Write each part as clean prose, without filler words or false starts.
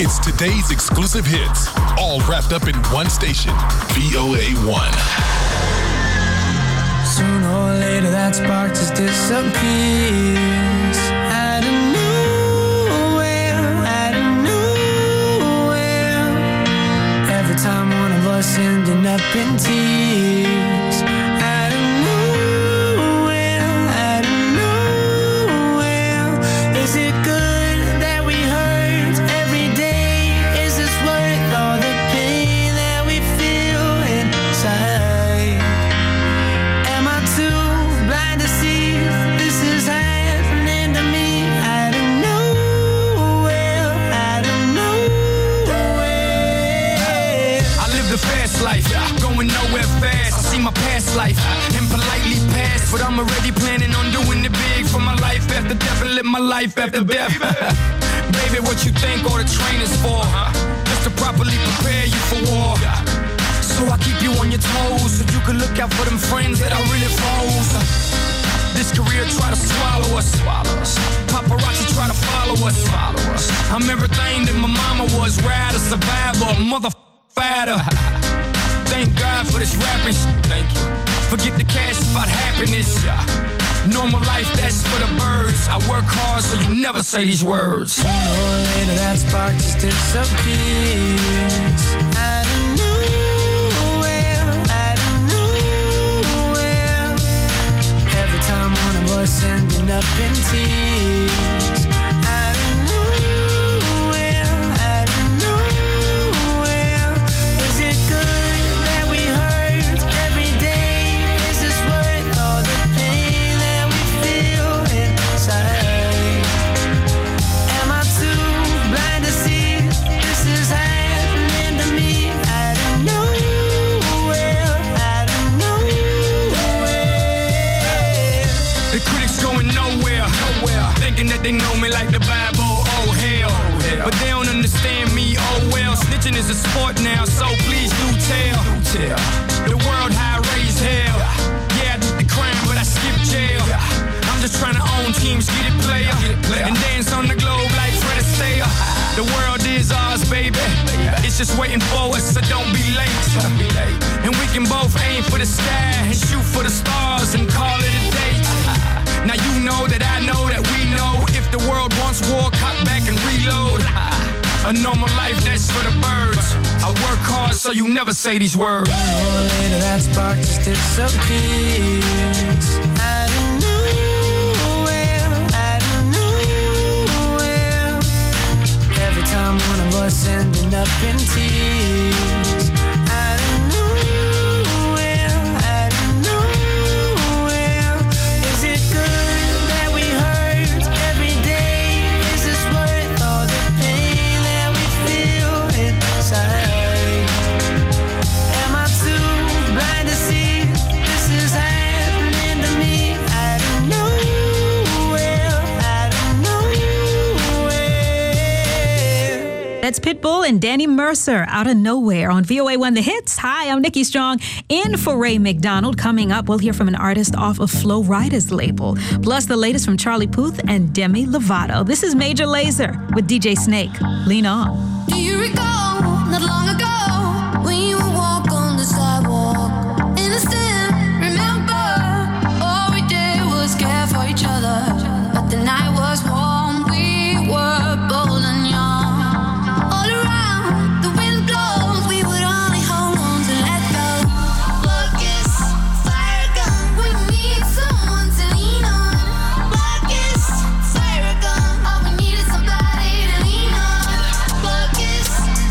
It's today's exclusive hits, all wrapped up in one station, VOA1. Sooner or later that spark just disappears. Out of nowhere, out of nowhere. Every time one of us ending up in tears. Out of nowhere, out of nowhere. Is it good that we hurt every day? Is this worth all the pain that we feel inside? Am I too blind to see this is happening to me? Out of nowhere, out of nowhere. I live the fast life, going nowhere fast. I see my past life and politely pass, but I'm already planning on doing it big for my life after death and live my life after death. Baby, what you think all the training's for? Just to properly prepare you for war. So I keep you on your toes, so you can look out for them friends that are really foes. This career try to swallow us. Paparazzi try to follow us. I'm everything that my mama was, ride a survivor, mother fatter. Thank God for this rapping shit. Thank you. Forget the cash, it's about happiness. Normal life, that's for the birds. I work hard so you never say these words. Sooner or later that spark just disappears. Out of nowhere, out of nowhere. Every time one of us ending up in tears. Out of nowhere, out of nowhere. Is it good that we hurt every day? Is this worth all the pain that we feel inside? Am I too blind to see this is happening to me? Out of nowhere, out of nowhere. The critics going nowhere, thinking that they know me like the Bible, oh hell. But they don't understand me, oh well. Snitching is a sport now, so please do tell. The world how I raise hell. Yeah, I did the crime, but I skipped jail. I'm just trying to own teams, get it player. And dance on the globe like Fred Astaire. The world is ours, baby. It's just waiting for us, so don't be late. And we can both aim for the sky and shoot for the stars and call it a day. Now you know that I know that we know. If the world wants war, cut back and reload. A normal life, that's for the birds. I work hard so you never say these words. Sooner or later that spark just disappears. Out of nowhere, out of nowhere. Every time one of us ending up in tears. Out of nowhere, out of nowhere. Is it good that we hurt every day? Is this worth all the pain that we feel inside? Am I too blind to see this is happening to me? Out of nowhere, out of nowhere. That's Pitbull and Danny Mercer, Out of Nowhere on VOA1 The Hits. Hi, I'm Nikki Strong, in for Ray McDonald. Coming up, we'll hear from an artist off of Flo Rida's label, plus the latest from Charlie Puth and Demi Lovato. This is Major Lazer with DJ Snake. Lean on. Do you recall not long ago when you would walk on the sidewalk? Innocent, remember, all we did was care for each other. But the night was warm, we were bold and young. All around, the wind blows, we would only hold on to let go. Focus, fire gun, we need someone to lean on. Focus, fire gun, all we need is somebody to lean on. Focus,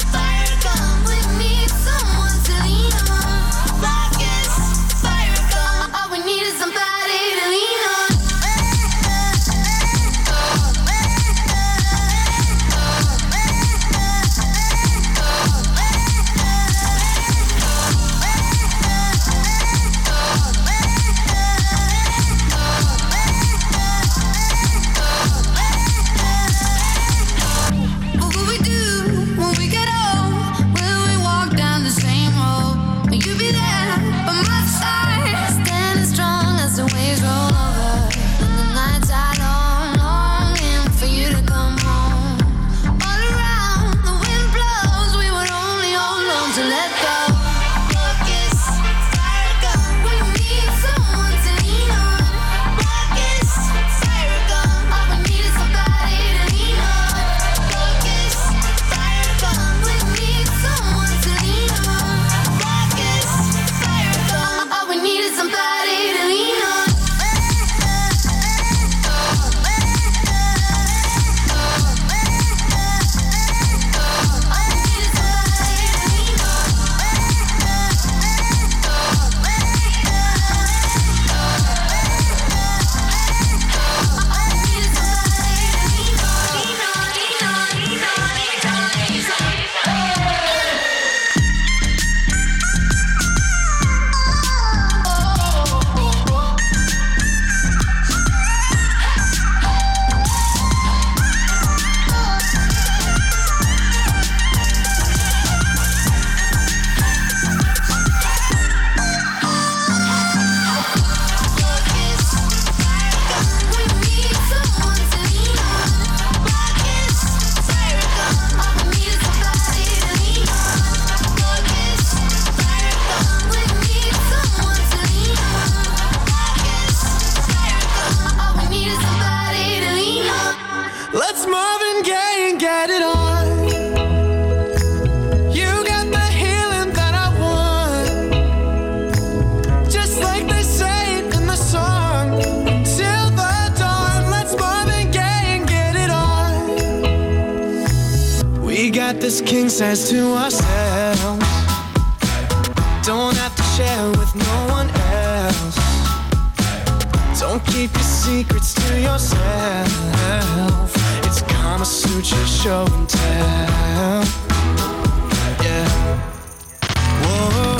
got this king size to ourselves. Don't have to share with no one else. Don't keep your secrets to yourself. It's Kama Sutra show and tell. Yeah. Whoa.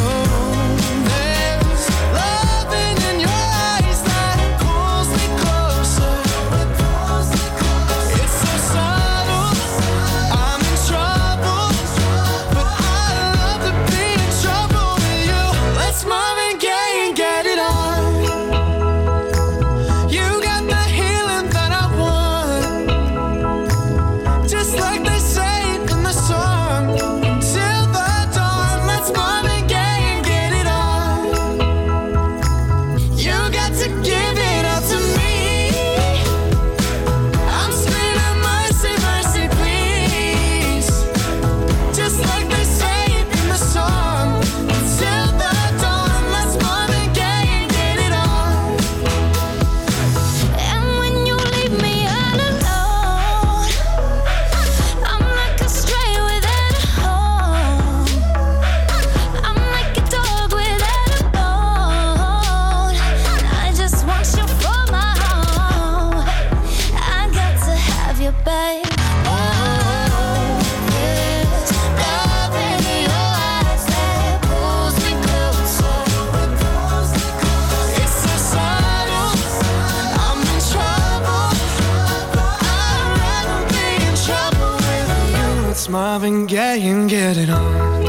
Marvin Gaye and get it on.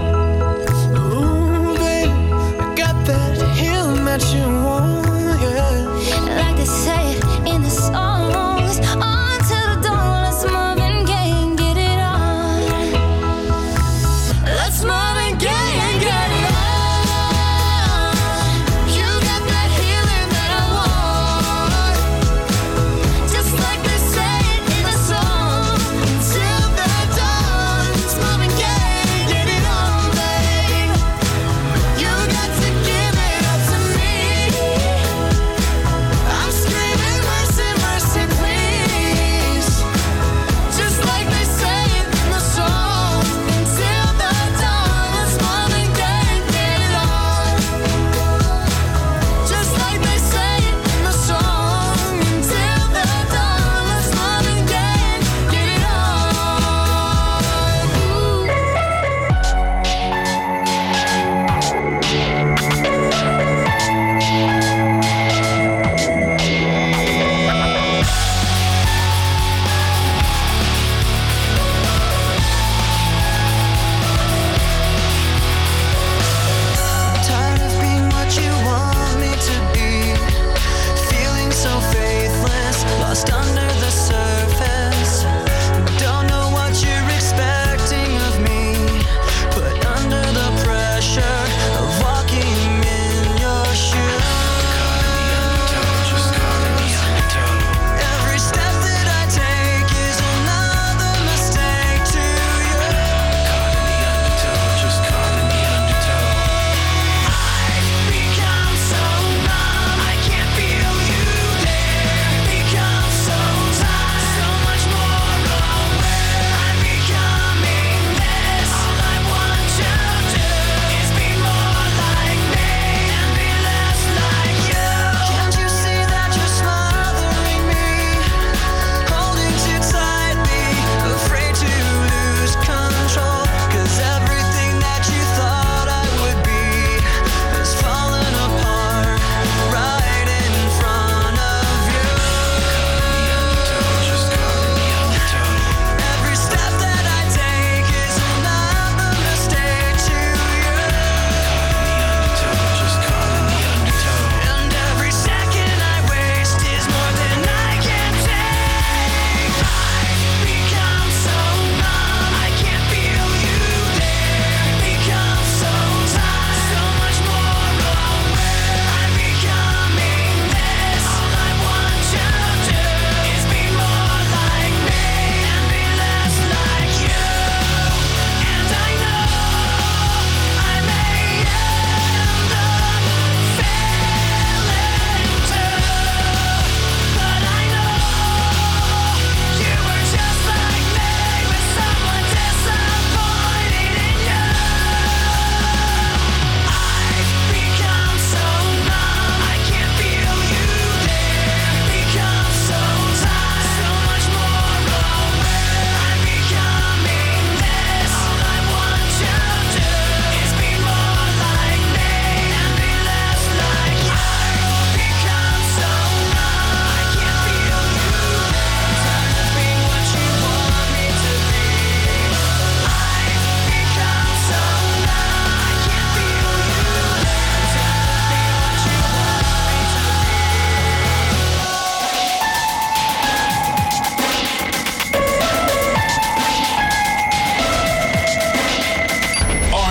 Ooh, babe, I got that healing that you want, yeah. Like they say in the songs, on till the dawn. Let's Marvin Gaye and get it on. Let's Marvin Gaye and get it on. You got that healing that I want. Just like they say in the song, till the get it on, babe. You got to give it up to me.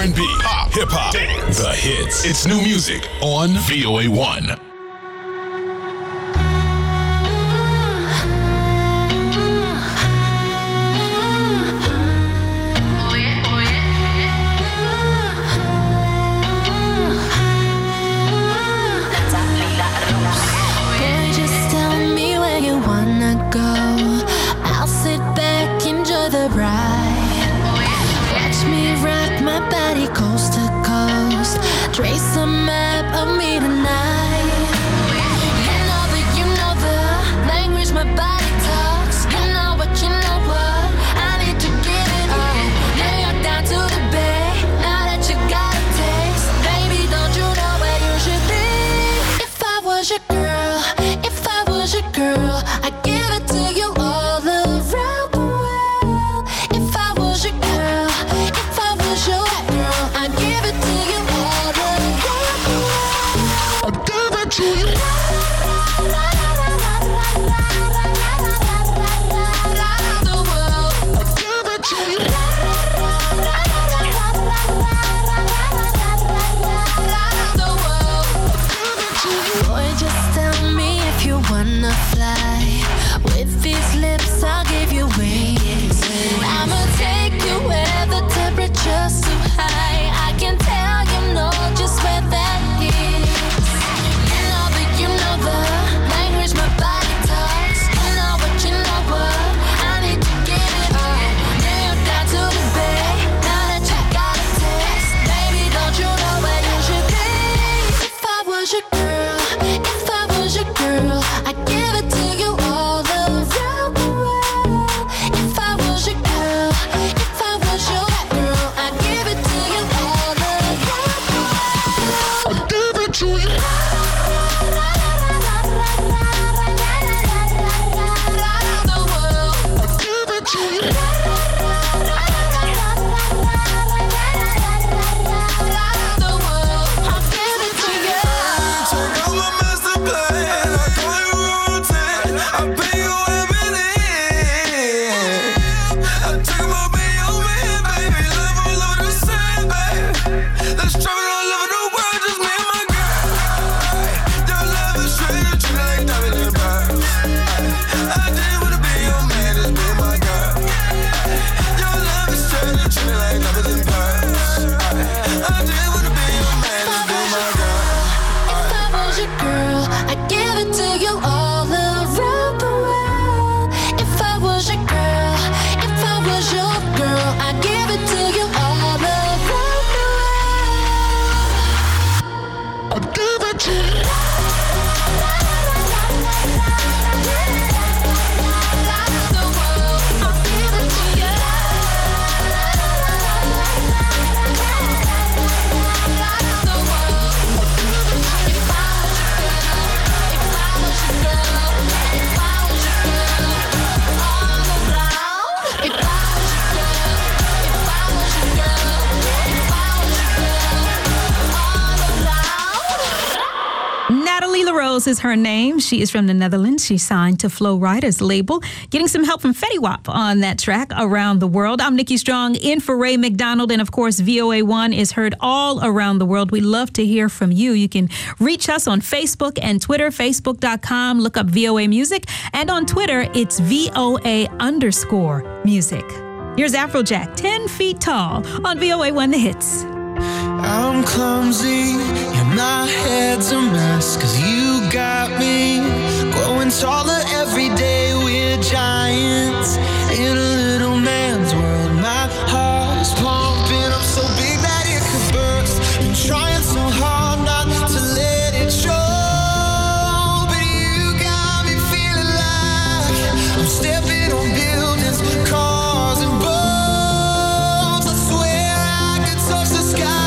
R&B, pop, hip-hop, dance, the hits. It's new music on VOA1. Coast to coast, trace a map of me tonight. You know the language my body talks. You know what, I need to get it on. New York down to the Bay, now that you got a taste, baby, don't you know where you should be? If I was your girl, I'd give it to you all around the world. If I was your girl, if I was your girl, I'd give it to you all around the world. I'd give it to you. Wanna fly with these lips? I'll give you wings. I'ma take you where the temperature's so high. I can tell you know just where that is. You know the language my body talks. You know what, I need to get it on. New York down to the Bay, now that you got a taste, baby, don't you know where you should be? If I was your girl, if I was your girl, I'd give it to you all around the world. If I was your girl, if I was your girl, I'd give it to you all around the world. I'd give it to you. Is her name. She is from the Netherlands. She's signed to Flow Riders label, getting some help from Fetty Wap on that track, Around the World. I'm Nikki Strong, in for Ray McDonald, and of course, VOA1 is heard all around the world. We love to hear from you. You can reach us on Facebook and Twitter, facebook.com, look up VOA Music, and on Twitter, it's VOA_music. Here's Afrojack, 10 feet tall, on VOA1 The Hits. I'm clumsy, and my head's a mess, 'cause you got me growing taller every day. We're giants in a little man's world. My heart is pumping up so big that it could burst. Been trying so hard not to let it show, but you got me feeling like I'm stepping on buildings, cars and boats. I swear I could touch the sky.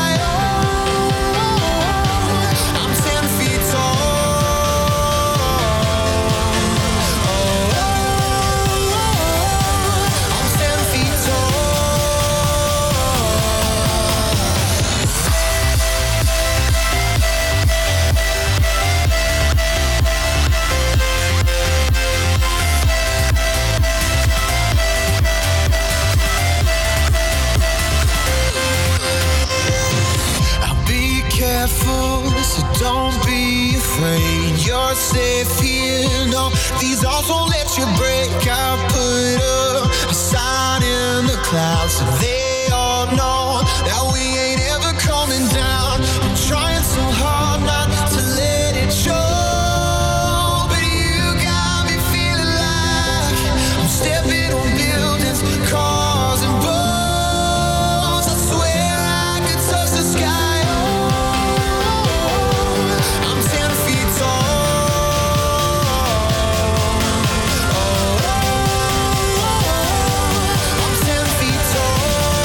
you're safe here. No, these odds won't let you break. I put up a sign in the clouds so they all know that we ain't ever coming down. I'm trying so hard not to let it show, but you got me feeling like I'm stepping on buildings, cars and boats. I swear I could touch the sky. Oh, I'm 10 feet tall. I'm 10 feet tall.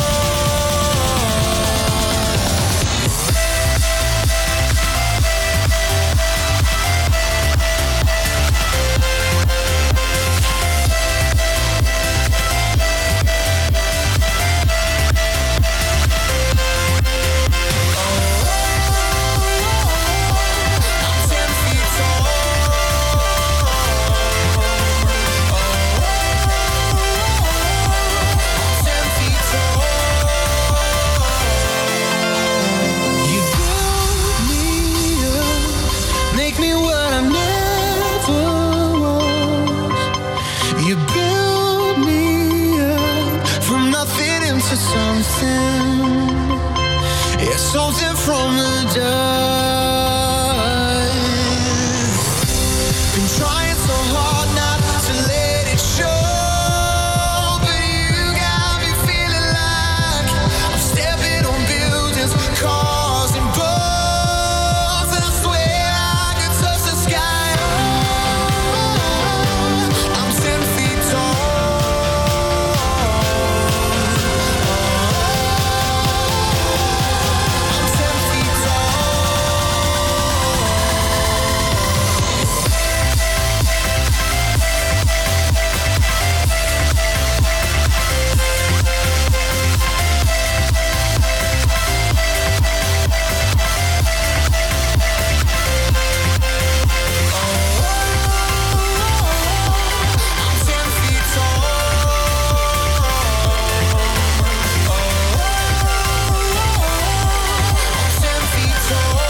You build me up, make me what I never was. You build me up from nothing into something. Yeah, something from the dust. Been trying so hard not to let it show, but you got me feeling like I'm stepping on buildings, cars and boats, and I swear I could touch the sky. Oh, I'm 10 feet tall. I'm 10 feet tall. I'm 10 feet tall. I'm 10 feet tall.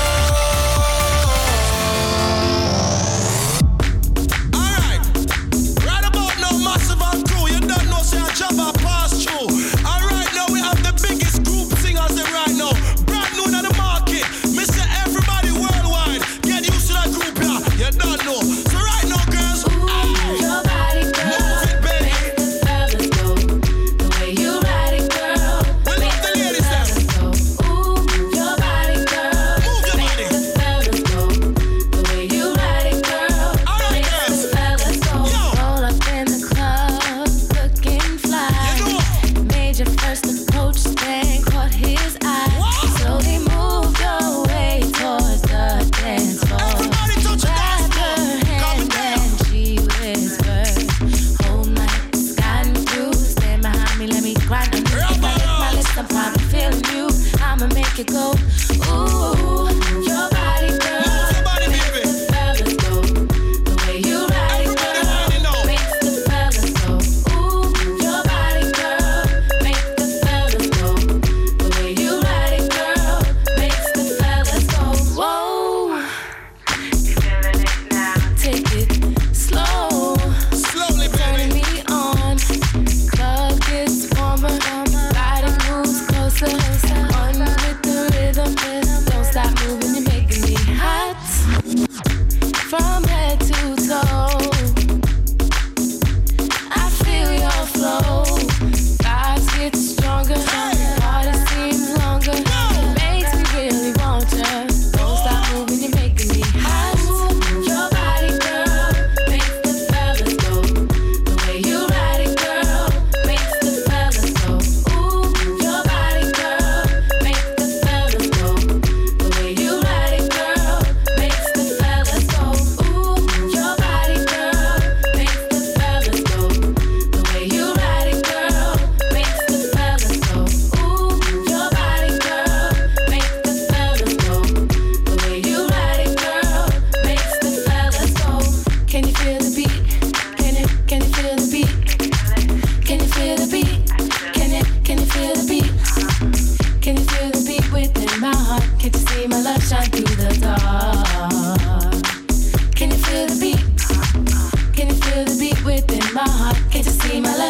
Alright, right about now, Massive and Crew, you don't know, say I jump and pass through. And right now, we have the biggest group singers there right now. Brand new in the market. Mr. Everybody Worldwide. Get used to that group here. You don't know. So right now, girls, Your body, move girl, it, baby. makes the fellas go. The way you ride it, girl, We love makes the the ladies there. fellas go. Ooh, your body, girl, Move your makes body. the fellas go. The way you ride it, girl, All right, makes girls. the fellas go. Yo. Roll up in the club, looking fly. You know. Made your first approach, then caught his eye. What? Slowly moved your way towards the dance floor. Everybody touch your dance Grabbed floor. her Calm hand it down. and she whispered, "Hold my sky and you stand behind me, let me grind on you. If I lick my lips, I'm probably feeling you. I'ma make it go. Ooh, your body, girl, Move your body, baby. makes the fellas go. The way you ride it, Everybody girl, whine it now. makes the fellas go. Ooh, your body, girl, makes the fellas go. The way you ride it, girl, makes the fellas go. Whoa, take it slow. Slowly, Turning baby. me on, club gets warmer, body moves closer, on with the rhythm, don't stop moving, you're making me hot, from head to toe, I feel your flow, vibes get stronger, party seems longer, makes me really want you, don't stop moving, you're making me hot, your body, girl, makes the fellas go. The way you ride it, girl, makes the fellas go. Ooh, your body, girl, makes the fellas go. The way you ride it, girl, makes the fellas go. Ooh, your body, girl, makes the fellas go. The way you ride it, girl, makes the fellas go. Ooh, your body, girl, makes the fellas go. The way you ride it, girl, makes the fellas go. Can you feel the beat? Can you feel the beat? Can you feel the beat? Can you feel the beat? Can you feel the beat within my heart? Can't you see my love shine through the dark? Can you feel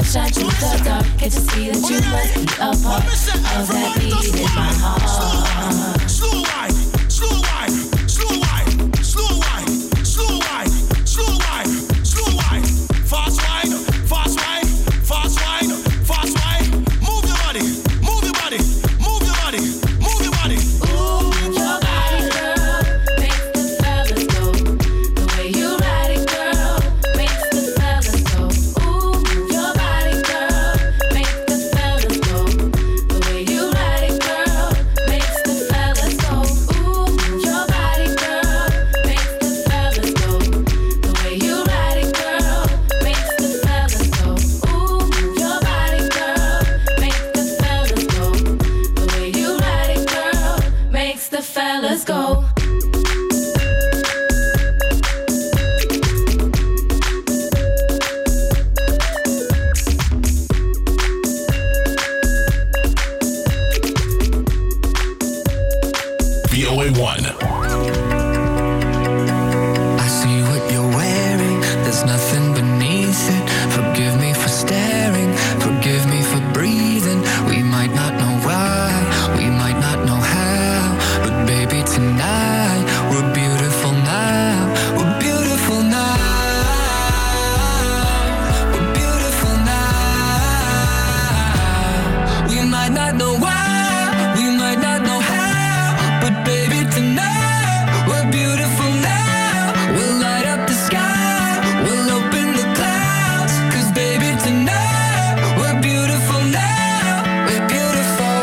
shine through the dark. Can't you see that you must be a part of that beat in my heart? Slow wine, slow wine, slow wine, slow wine, slow wine, slow wine, slow wine. Fast wine, fast wine, fast wine, fast wine. Move your body, move your body, move your body, move your body. Ooh, your body, girl, makes the fellas go. The way you ride it, girl, makes the fellas go. Ooh, your body, girl, makes the fellas go. The way you ride it, girl, makes the fellas go. Ooh, your body, girl, makes the fellas go. The way you ride it, girl, makes the fellas go. Ooh, your body, girl, makes the fellas go. The way you ride it, girl, makes the fellas go. VOA1. I see what you're wearing, there's nothing beneath it. Forgive me for staring, forgive me for breathing. We might not know why, we might not know how, but baby tonight, we're beautiful now. We're beautiful now. We're beautiful now. We might not know why, we might not know how, but baby tonight, we're beautiful now. We'll light up the sky, we'll open the clouds, 'cause baby tonight, we're beautiful now. We're beautiful.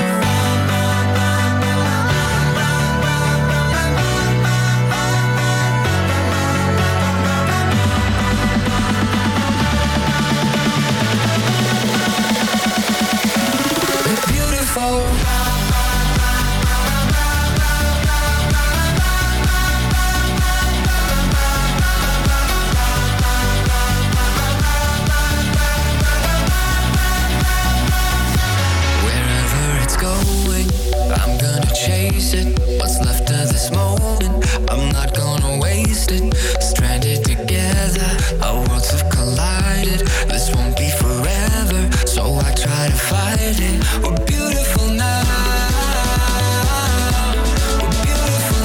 We're beautiful. Wherever it's going, I'm gonna chase it. What's left of this moment, I'm not gonna waste it. Stranded together, our worlds have collided. This won't be forever, so I try to fight it. We're beautiful now. We're beautiful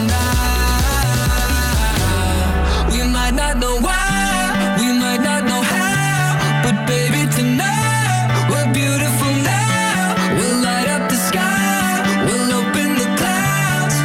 now. We might not know why, we might not know how, but baby tonight, we're beautiful now. We'll light up the sky, we'll open the clouds,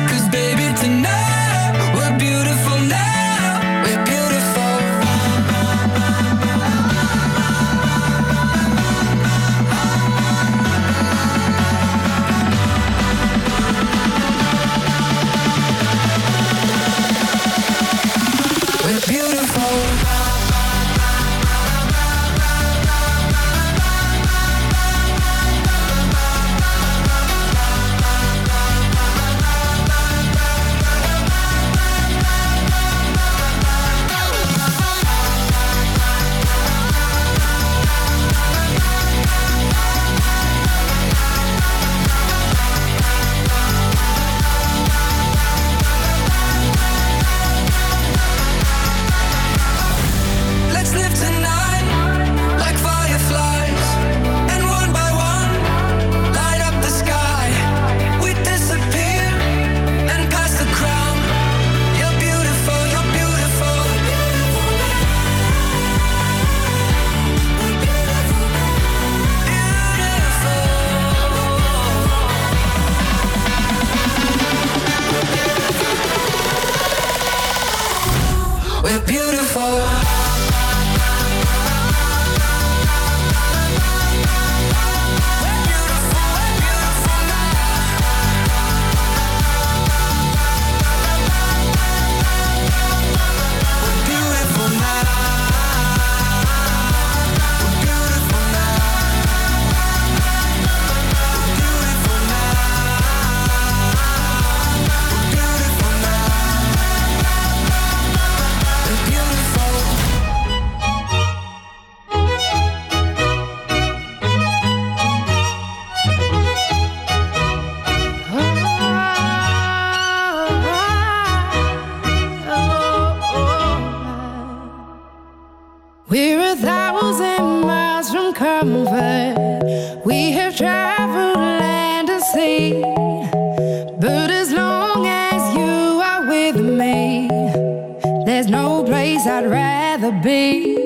be. But as long as you are with me, there's no place I'd rather be.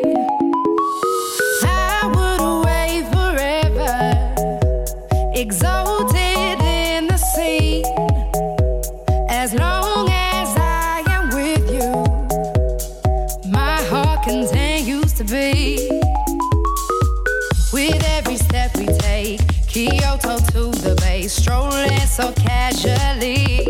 I would away forever, exalted in the sea. As long as I am with you, my heart continues to beat. With every step we take, Kyoto to the bay, strolling so casually.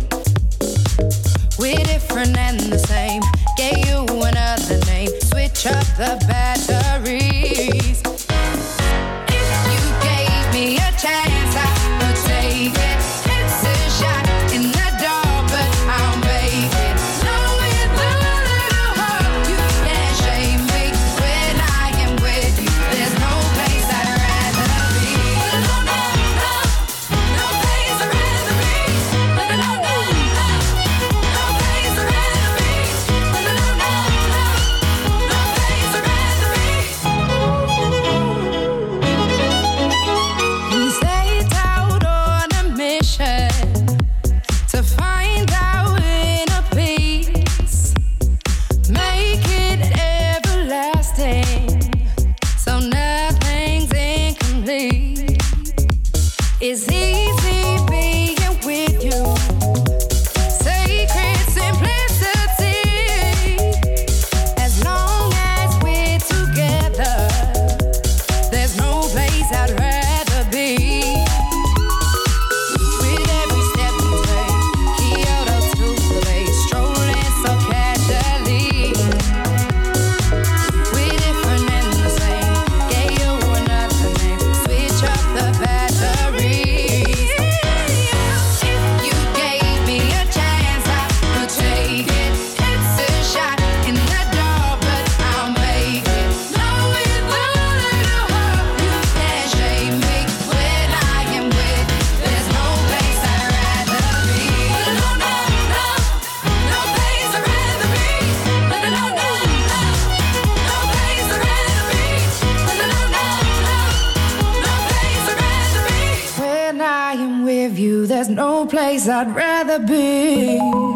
We're different and the same, gave you another name, switch up the batteries. If you gave me a chance, I would take it. It's a shot in the dark, but I'll make it. Knowing the little heart, you can't shame me. When I am with you, there's no place I'd rather be. No, no, no, no place I'd rather be. No, no, no, no, no place I'd rather be. No, no, no, no, no place I'd rather be. We set out on a mission to find our inner peace, make it everlasting, so nothing's incomplete. It's easy being with you, sacred simplicity. As long as we're together, there's no place I'd rather be. With every step we take, Kyoto to the bay, strolling so casually. We're different and the same, gave you another name, switch up the batteries. If you gave me a chance, I would take it. It's a shot in the dark, but I'll make it. Knowing the little heart, you can't shame me. When I am with you, there's no place I'd rather be. No, no, no, no place I'd rather be. No, no, no, no, no place I'd rather be. No, no, no, no, no place I'd rather be. When I am with you, there's no place I'd rather be.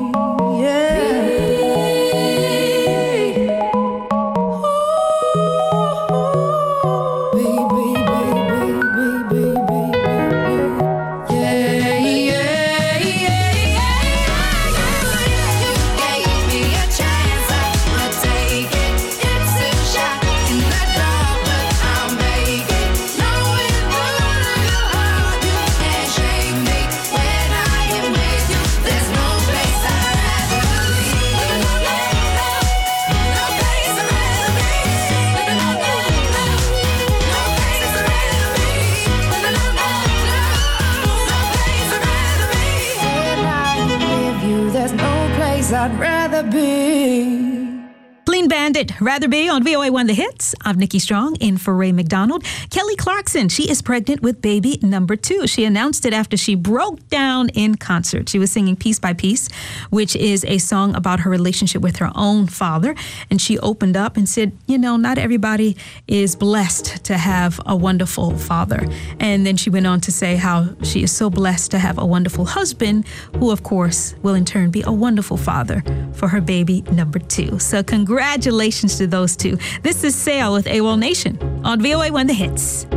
I'd rather be. Clean Bandit, Rather Be on VOA1 The Hits. I'm Nikki Strong in for Ray McDonald. Kelly Clarkson, she is pregnant with baby number 2. She announced it after she broke down in concert. She was singing Piece by Piece, which is a song about her relationship with her own father. And she opened up and said, you know, not everybody is blessed to have a wonderful father. And then she went on to say how she is so blessed to have a wonderful husband who, of course, will in turn be a wonderful father for her baby number 2. So congratulations to those two. This is Sail with AWOL Nation on VOA1 The Hits.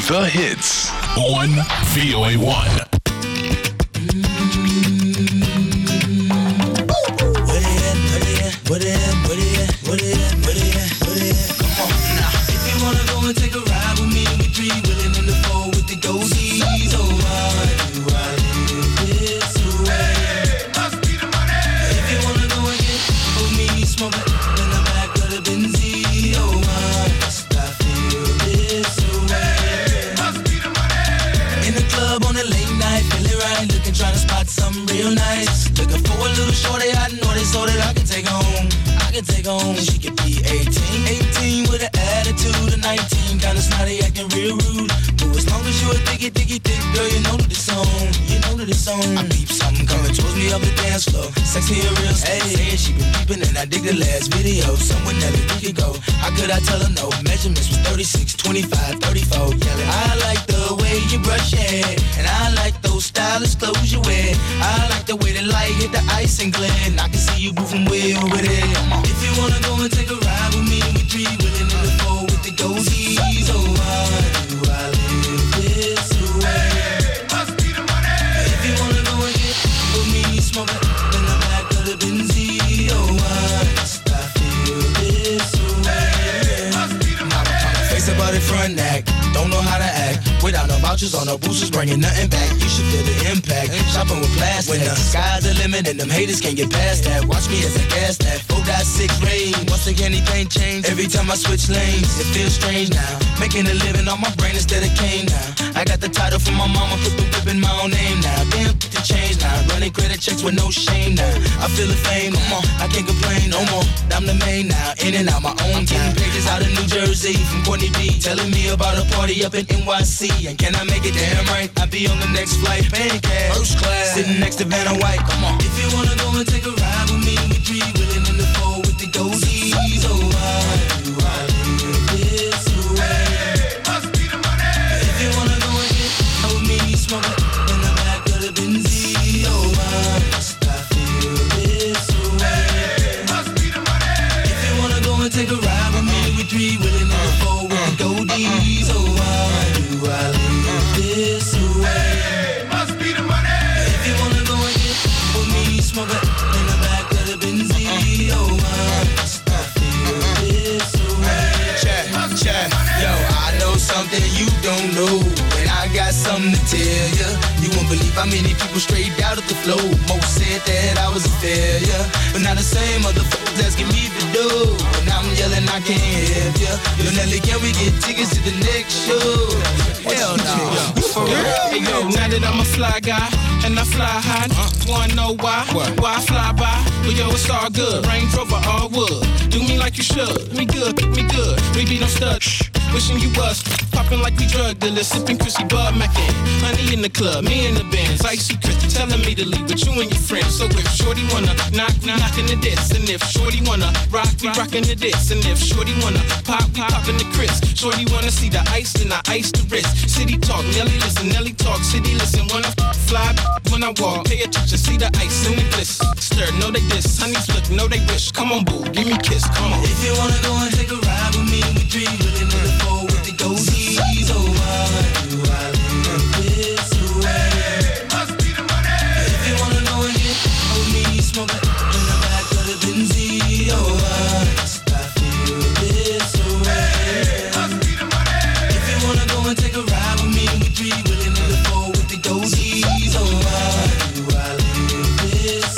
The Hits on VOA1. What it at? Come on now. If you wanna go and take a ride with me, we three willing in the four with the goldies. Oh, why do I live this way? Must be the money. If you wanna go and get with me, smoke it in the back of the Benzie. Oh, why must I feel this way? Must be the money. In the club on a late night, feeling right, looking, trying to spot something real nice. Looking for a little shorty, I know this so that I can take her home. She could be 18 with an attitude of 19, kinda snotty, acting real rude. But as long as you a thick girl, you know that it's on. I peep something coming towards me up the dance floor. Sexy and real, hey, she been peeping and I dig the last video. Somewhere never we could go. How could I tell her no? Measurements was 36, 25, 34. Yelling, I like the way you brush your hair, and I like those stylish clothes you wear. I like the way the light hit the ice and glare, and I can see you moving way over there. If you wanna go and take a ride with me, we three willing in the four with the goldies. Oh, why do I live this way? Must be the money. If you wanna go and get with me, smoke it in the back of the Benzie. Oh, why must I feel this way? Must be the money. Face about it front neck, don't know how to act. Without no vouchers or no boosters, bringing nothing back. You should feel the impact. Shopping with plastic. When the sky's the limit and them haters can't get past that. Watch me as I gas that 4.6 range. Once again, anything change. Every time I switch lanes, it feels strange now. Making a living on my brain instead of cane now. I got the title from my mama, put the whip in my own name now. Damn, put the change now. Running credit checks with no shame now. I feel the fame, come on, I can't complain no more. I'm the main now, in and out my own time. Pages out of New Jersey from Courtney B, telling me about a party up in NYC. And can I make it damn right? I'll be on the next flight, pancake, first class, sitting next to Vanna White. Come on. If you wanna go and take a ride with me, we three willing in the four with the goldies. Oh, why do I live this way? Must be the money. If you wanna go and get with me, smoke it in the back of the Benzie. Oh, why must I feel this way? Must be the money. If you wanna go and take a ride with me, we three willing in the four with the goldies. Oh, why do I live this way? Must be the money. If you wanna go and get with me, smoke it in the back of the Benzie. Oh, why must I feel this way? Check. Yo, I know something you don't know, and I got something to tell ya. You won't believe how many people straight out of the flow. Most said that I was a failure, but now the same motherfuckers asking me to do. And I'm yelling, I can't help ya. Yo, Nelly, can we get tickets to the next show? Hell no. For real? Hey yo, now that I'm a fly guy and I fly high, wanna know why? Why I fly by? Well yo, it's all good. Range Rover, all wood. Do me like you should. Me good. We be no stud. Wishing you was popping like we drug dealers, sipping Chrissy Bud Mackin. Honey in the club, me in the Benz, icy Chris telling me to leave with you and your friends. So if Shorty wanna knock, we knockin' the diss, and if Shorty wanna rock, we rockin' the diss, and if Shorty wanna pop, we poppin' the Chris. Shorty wanna see the ice, then I ice the wrist. City talk, Nelly listen, Nelly talk, city listen. When I fly, when I walk, pay attention, see the ice in the bliss. Stir, know they diss, honeys look, know they wish. Come on, boo, give me a kiss, come on. If you wanna go and take a ride with me, we three willing in the four with the goldies. Oh, why do I live this way? Must be the money. If you wanna go and get with me, smoke it in the back of the Benzie. Oh, why must I feel this way? Must be the money. If you wanna go and take a ride with me, we three willing in the four with the goldies. Oh, why do I live this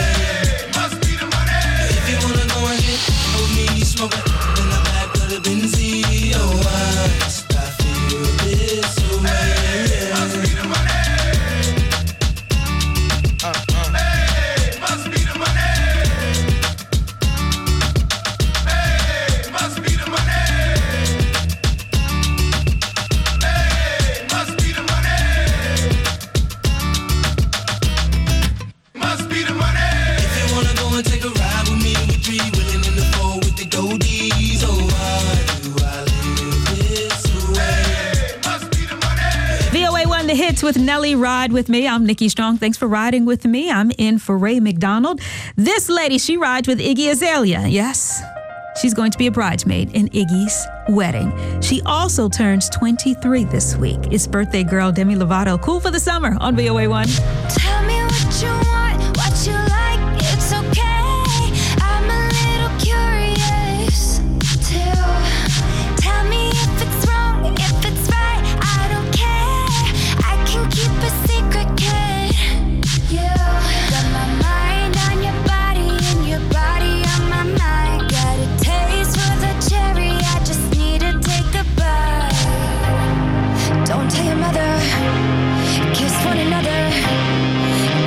way? Must be the money. If you wanna go and get with me, smoke it in the back of the Benzie. Oh, why must I feel this way? Must be the money. Hey, must be the money. Hey, must be the money. Hey, must be the money. Must be the money. If you wanna go and take a ride with me, we three willing in the four with the goldies. Oh, why do I live this way? Must be the money. VOA1 The Hits with Nelly. Ride with me. I'm Nikki Strong. Thanks for riding with me. I'm in for Ray McDonald. This lady, she rides with Iggy Azalea. Yes. She's going to be a bridesmaid in Iggy's wedding. She also turns 23 this week. It's birthday girl Demi Lovato. Cool for the summer on VOA1. Tell me what you want, what you like, it's okay. I'm a little curious too. Tell me if it's wrong, if it's right, I don't care. I can keep a secret, kid. You got my mind on your body and your body on my mind. Got a taste for the cherry, I just need to take a bite. Don't tell your mother, kiss one another.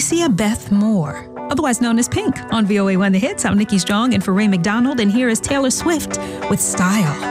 Alicia Beth Moore, otherwise known as Pink, on VOA1 The Hits. I'm Nikki Strong and for Ray McDonald, and here is Taylor Swift with Style.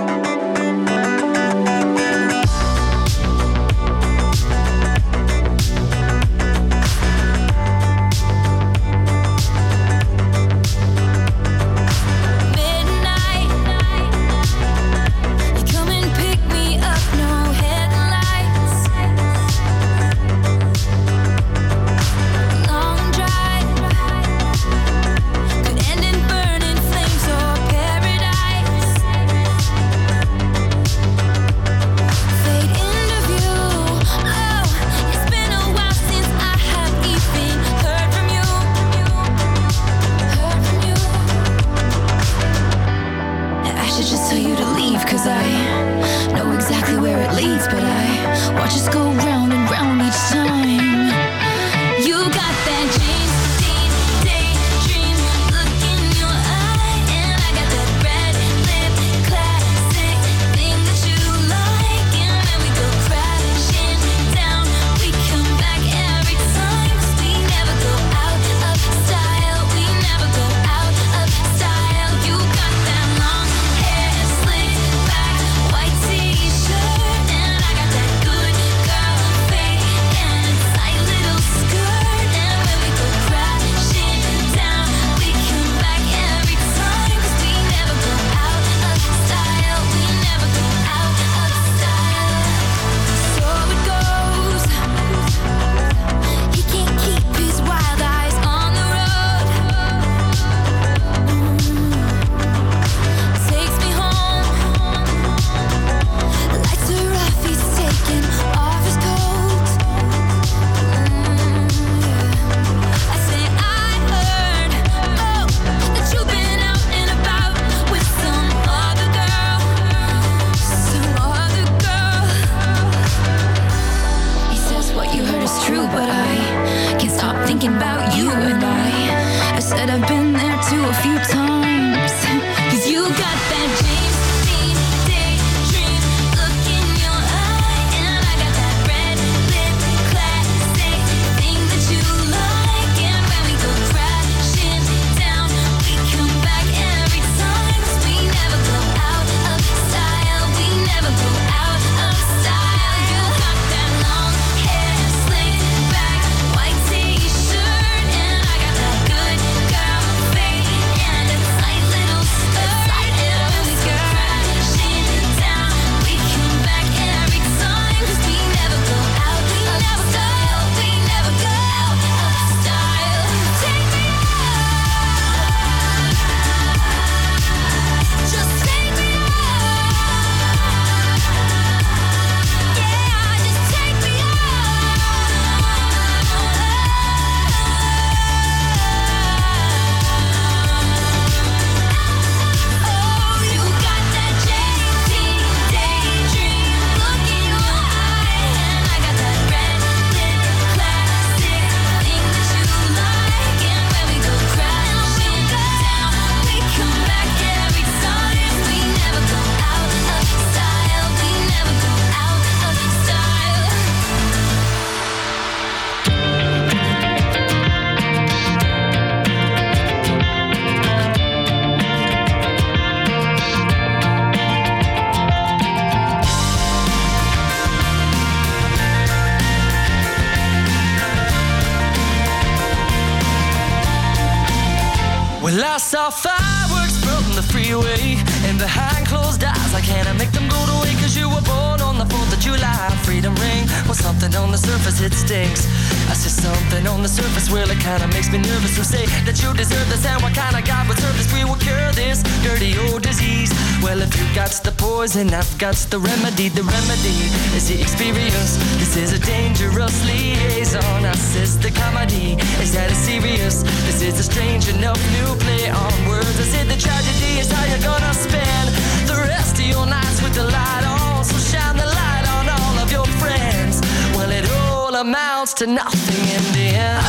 Well, I saw fireworks from the freeway, and behind closed eyes I can't make them go to waste. Cause you were born on the 4th of July. Freedom ring, well, something on the surface, it stinks. I see something on the surface, well, it kinda makes me nervous. Who say that you deserve this, and what kind of God would serve this? We will cure this dirty old disease. Well, if you got the poison, I've got the remedy. The remedy is the experience. This is a dangerous liaison. I says the comedy, is that it's serious? This is a strange enough new play on words. I said the tragedy is how you're gonna spend the rest of your nights with the light on. So shine the light on all of your friends. Well, it all amounts to nothing in the end.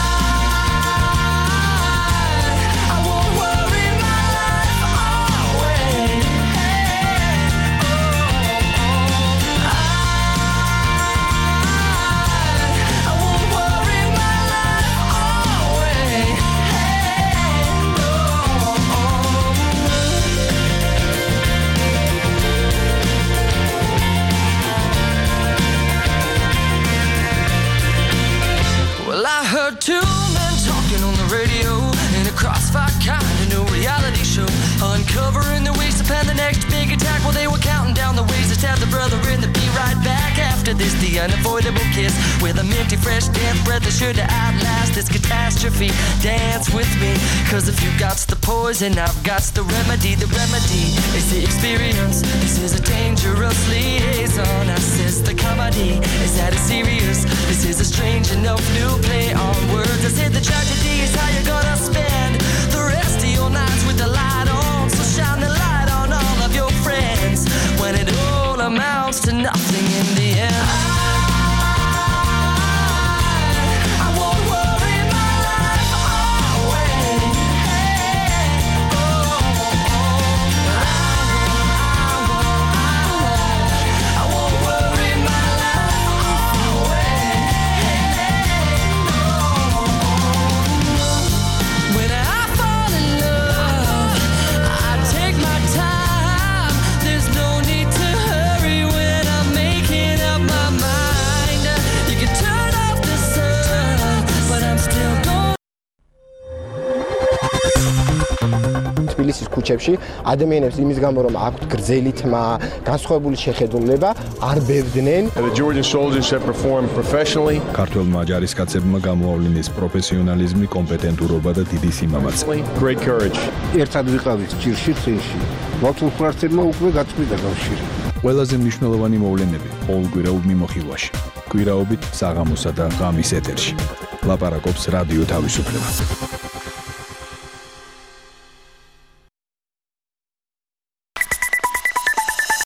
I won't worry my life away. I won't worry my life this, the unavoidable kiss. With a minty fresh damp breath that's sure to outlast this catastrophe. Dance with me, cause if you got the poison, I've got the remedy. The remedy is the experience. This is a dangerous liaison. I says the comedy is that it's serious. This is a strange enough new play on words. I said the tragedy is how you're gonna spend the rest of your nights with the light on. So shine the light on all of your friends when it all amounts to nothing in the end. I won't worry my life away. I won't worry my life away. When I fall in love, I take my time. There's no need to hurry when I'm making up my mind. You can turn off the sun, but I'm still going. თბილისის ქუჩებში ადამიანებს იმის გამო რომ აქვთ გრძელი თმა, განსხვავებული შეხედულება, არ ბევდნენ. The Georgian soldiers have performed professionally. ქართველმა ჯარისკაცებმა გამოავლინეს პროფესიონალიზმი, კომპეტენტურობა და დიდი სიმამაცე. Great courage. ერთად ვიყავით ჭირში წინში. მართლმსვარებმა უკვე გაწყვიტა კავშირი. ყველაზე მნიშვნელოვანი მოვლენები ყოველკვირეულ მიმოხილვაში. კვირაობით საღამოსა და ღამის ეთერში. ლაპარაკობს რადიო თავისუფლება.